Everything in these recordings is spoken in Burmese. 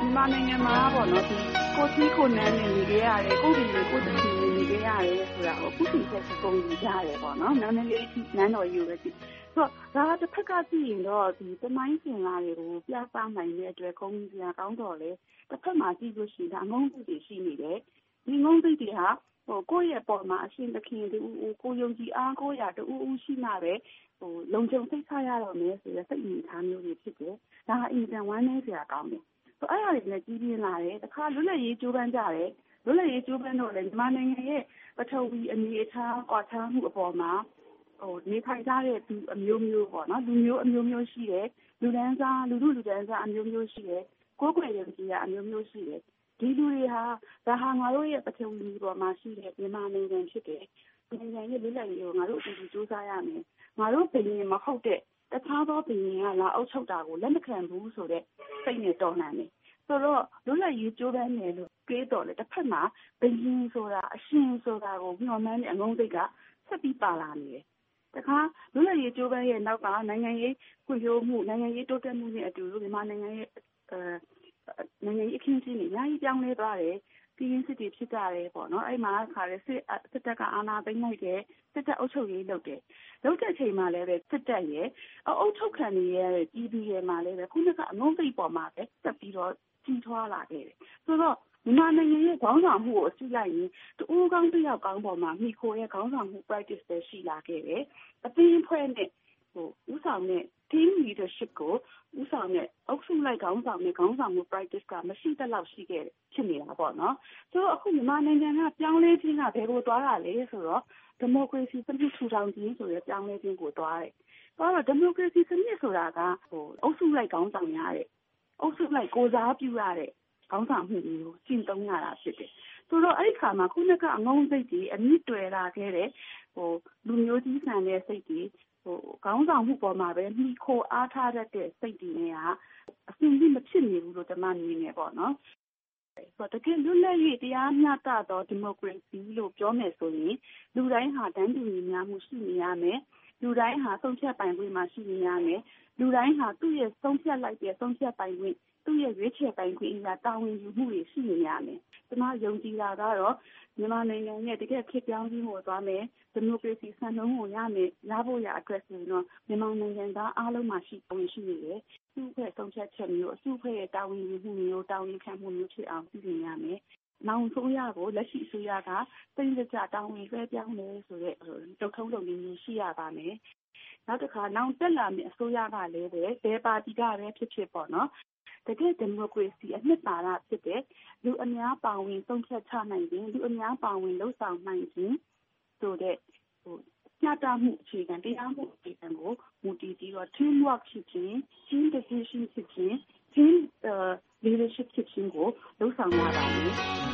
မြန်မာနိုင်ငံမှာပေါ့နော်ဒီကိုကြီးကိုနန်းနဲ့နေခဲ့ရတယ်ကိုပြည်ကိုတချီနေခဲ့ရတယ်ဆိုတာကိုအခုချိန်ဆက်ပုံယူကြရတယ်ပေါ့နော်နာမည်လေးနန်းတော်ယူပဲကြည့်ဆိုတော့ဒါတစ်ဖက်ကကြည့်ရင်တော့ဒီတမိုင်းစင်လာတွေကိုပြသနိုင်တဲ့အတွက်ခုံးစရာကောင်းတော်လေတစ်ဖက်မှာကြည့်လို့ရှိရင်ဒါအငုံးတွေရှိနေတယ်ဒီငုံးတွေဟာကိုယ့်ရဲ့ပေါ်မှာအရှင်သခင်တူကိုယုံကြည်အားကိုးရာတူရှိမှပဲလုံခြုံစိတ်ချရတော့မယ်ဆိုတဲ့စိတ်အမြင်ထားမျိုးတွေဖြစ်တယ်ဒါဟာအင်တန်ဝမ်းနည်းစရာကောင်းတယ်ဆိုအဲ့ဒါတွေလည်းကြီးပြင်းလာတယ်တခါလွတ်လပ်ရေးကြိုးပမ်းကြတယ်လွတ်လပ်ရေးကြိုးပမ်းတော့လည်းမြန်မာနိုင်ငံရဲ့ပထဝီအနေအထားကွာခြားမှုအပေါ်မှာနေထိုင်ကြတဲ့သူအမျိုးမျိုးပေါ့နော်လူမျိုးအမျိုးမျိုးရှိတယ်လူဒန်းစားလူဒန်းစားအမျိုးမျိုးရှိတယ်ကိုယ်ကွယ်ရည်ကြီးအမျိုးမျိုးရှိတယ်ဒီလူတွေဟာဒါဟာငါတို့ရဲ့ပထဝီပေါ်မှာရှိတဲ့မြန်မာနိုင်ငံဖြစ်တယ်နိုင်ငံရဲ့လွတ်လပ်ရေးကိုငါတို့အတူတူစူးစမ်းရမယ်ငါတို့ဘယ်ရင်မဟုတ်တဲ့တခြားသောဘယ်ရင်ကလာအုပ်ချုပ်တာကိုလက်မခံဘူးဆိုတဲ့စိတ်နဲ့တော်လှန်တယ်ဆိုတော့လွတ်လပ်ရေးကြိုးပမ်းတယ်လို့ကြေးတော်လေတစ်ဖက်မှာဘယ်ရင်ဆိုတာအရှင်ဆိုတာကိုမျှော်မှန်းတဲ့အငုံစိတ်ကဆက်ပြီးပါလာနေတယ်တခါလွတ်လပ်ရေးကြိုးပမ်းရဲ့နောက်ကနိုင်ငံရေးဖွံ့ဖြိုးမှုနိုင်ငံရေးတိုးတက်မှုနဲ့အတူမြန်မာနိုင်ငံရဲ့နိုင်ငံရေးအခင်းအကျင်းတွေအများကြီးပြောင်းလဲသွားတယ်ပြည်ရင်းစစ်တွေဖြစ်ကြတယ်ပေါ့နော်အဲ့မှာခါရဲစစ်တပ်ကအာဏာသိမ်းလိုက်တယ်စစ်တပ်အုပ်ချုပ်ရေးလုပ်တဲ့ချိန်မှာလည်းပဲစစ်တပ်ရဲ့အုပ်ချုပ်ခံနေရတဲ့ပြည်သူတွေမှာလည်းပဲခုနကအငုံစိတ်ပေါ်မှာပဲတက်ပြီးတော့ကြီးထွားလာခဲ့တယ်ဆိုတော့မြန်မာနိုင်ငံရဲ့ခေါင်းဆောင်မှုကိုအစီလိုက်ရင်တူကောင်းတယောက်ကောင်းပေါ်မှာမိခိုရဲ့ခေါင်းဆောင်မှု practice ပဲရှိလာခဲ့တယ်အသင်းဖွဲ့နဲ့ဥဆောင်တဲ့ team leadership ကိုဥဆောင်တဲ့အုပ်စုလိုက်ခေါင်းဆောင်တဲ့ခေါင်းဆောင်မှု practice ကမရှိသလောက်ရှိခဲ့တယ်ဖြစ်နေတာပေါ့နော်ဆိုတော့အခုမြန်မာနိုင်ငံကပြောင်းလဲခြင်းကဘယ်ကိုသွားတာလဲဆိုတော့ဒီမိုကရေစီစနစ်ထူထောင်ခြင်းဆိုတဲ့ပြောင်းလဲခြင်းကိုသွားတယ်ဆိုတော့ဒီမိုကရေစီစနစ်ဆိုတာကအုပ်စုလိုက်ခေါင်းဆောင်ရတဲ့အုပ်စုလိုက်ကိုစားပြုရတဲ့ခေါင်းဆောင်မှုတွေကိုရှင်းသုံးရတာဖြစ်တယ်ဆိုတော့အဲ့ဒီခါမှာခုနကအငုံစိတ်ကြီးအမြင့်တွယ်လာခဲ့တဲ့လူမျိုးကြီးဆန်တဲ့စိတ်ကြီးခေါင်းဆောင်မှုပေါ်မှာပဲမိခိုအားထားတတ်တဲ့စိတ်တွေနဲ့ကအဆင်ကြီးမဖြစ်နေဘူးလို့ကျွန်မမြင်နေပေါ့နော်ဆိုတော့တကယ်လွတ်လပ်ရေးတရားမျှတသောဒီမိုကရေစီလို့ပြောမယ်ဆိုရင်လူတိုင်းဟာတန်းတူညီမျှမှုရှိနေရမယ်လူတိုင်းဟာဆုံးဖြတ်ပိုင်ခွင့်မှာရှိနေရမယ်လူတိုင်းဟာသူ့ရဲ့ဆုံးဖြတ်လိုက်တဲ့ဆုံးဖြတ်ပိုင်ခွင့်သူ့ရဲ့ရွေးချယ်ပိုင်ခွင့်အရာတာဝန်ယူမှုတွေရှိနေရမယ်ကျွန်မယုံကြည်တာကတော့မြန်မာနိုင်ငံရဲ့တကယ်ဖြစ်ပြောင်းခြင်းကိုသွားမယ်ဒီမိုကရေစီစံနှုန်းကိုရဖို့ရအတွက်ဆိုရင်တော့မြန်မာနိုင်ငံသားအားလုံးမှာရှိနေတယ်သူ့ရဲ့ဆုံးဖြတ်ချက်မျိုးအစုအဖွဲ့ရဲ့တာဝန်ယူမှုမျိုးတာဝန်ခံမှုမျိုးဖြစ်အောင်ပြုပြင်ရမယ်နောက်ဆုံးရကိုလက်ရှိအစိုးရကစိတ်ကြတောင်းဝင်ဆွဲပြောင်းလဲဆိုတဲ့တုံထုံးလုပ်နည်းမျိုးရှိရပါမယ်နောက်တစ်ခါနောက်တက်လာမယ့်အစိုးရကလည်းပဲဘယ်ပါတီကပဲဖြစ်ပေါ့နော်တကယ်ဒီမိုကရေစီအနှစ်သာရဖြစ်တဲ့လူအများပါဝင်ဆုံးဖြတ်ချနိုင်ခြင်းလူအများပါဝင်လှုပ်ဆောင်နိုင်ခြင်းဆိုတဲ့ညတာမှုအခြေခံတရားမှုအခြေခံကိုမူတည်ပြီးတော့ team work ဖြစ်ခြင်း team decision ဖြစ်ခြင်း team leadership ဖြစ်ခြင်းကိုလှုပ်ဆောင်ရပါတယ်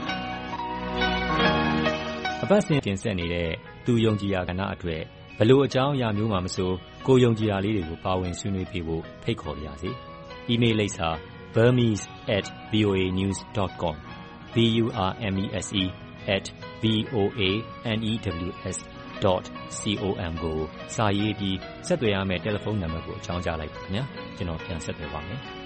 အပတ်စဉ်တင်ဆက်နေတဲ့သူယုံကြည်ရာကဏ္ဍအတွက်ဘလို့အကြောင်းအရာမျိုးမှမဆိုကိုယုံကြည်ရာလေးတွေကိုပါဝင်ဆွေးနွေးပေးဖို့ဖိတ်ခေါ်ပါရစေ။ email လိပ်စာ burmese@voanews.com burmese@voanews.com ကိုစာရေးပြီးဆက်သွယ်ရမယ့်တယ်လီဖုန်းနံပါတ်ကိုအကြောင်းကြားလိုက်ပါခင်ဗျာကျွန်တော်ပြန်ဆက်သွယ်ပါမယ်